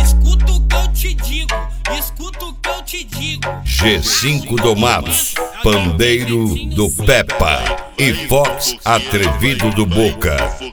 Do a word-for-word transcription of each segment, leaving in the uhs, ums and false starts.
Escuta o que eu te digo, escuta o que eu te digo. G cinco Domados, Pandeiro do Peppa e Fox Atrevido do Boca.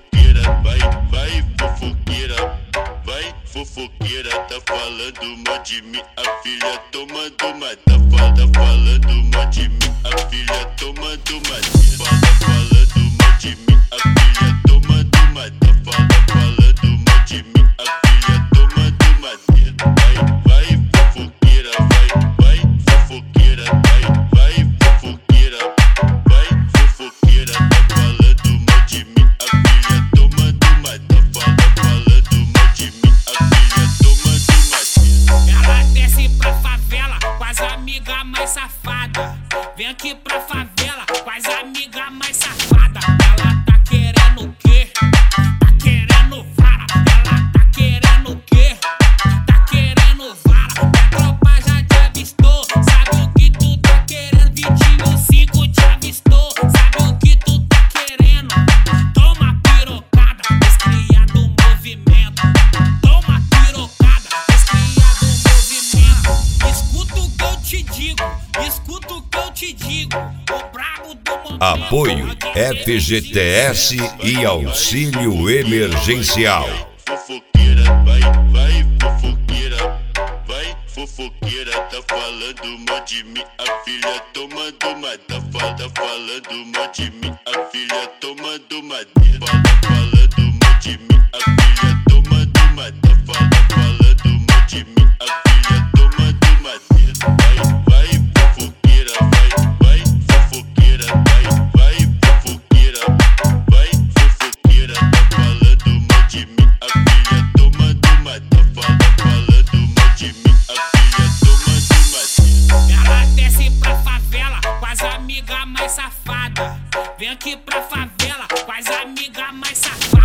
Vai, vai, fofoqueira, vai, fofoqueira, tá falando mal de mim, a filha tomando uma, tá falando, falando mal de mim, a filha tomando uma, fala, falando mal de mim, a filha tomando uma, tá falando, falando mal de mim, a filha tomando uma, vai, vai, fofoqueira, vai, vai, fofoqueira, vai, vai, fofoqueira, vai, fofoqueira, tá falando mal de mim, a filha tomando uma, tá falando, falando mal de mim, a filha tomando uma. Ela desce pra favela com as amigas mais safadas. Vem aqui pra favela com as amigas mais safadas. Ela tá querendo o quê? Tá querendo vara. Ela tá querendo o quê? Tá querendo vara. A tropa já te avistou, sabe o que tu tá querendo? Vitinho cinco te avistou, sabe o que tu tá querendo? Toma pirocada, descria do movimento. Toma pirocada, descria do movimento. Escuta o que eu te digo, escuta o que eu te digo. O brabo do momento. Apoio F G T S e auxílio emergencial. Fofoqueira, vai, vai, fofoqueira, vai, fofoqueira, tá falando mal de mim, a filha tomando uma, tá falando, falando mal de mim, a filha tomando uma, fala, falando mal de mim, a filha tomando uma, tá falando, falando mal de mim, a filha tomando uma, vai, vai, fofoqueira, vai, vai, fofoqueira, vai, vai, fofoqueira, vai, fofoqueira, tá falando mal de mim, a filha tomando uma, tá falando, falando mal de mim, a filha tomando uma. Ela desce pra favela com as amigas mais safadas. Vem aqui pra favela com as amigas mais safadas.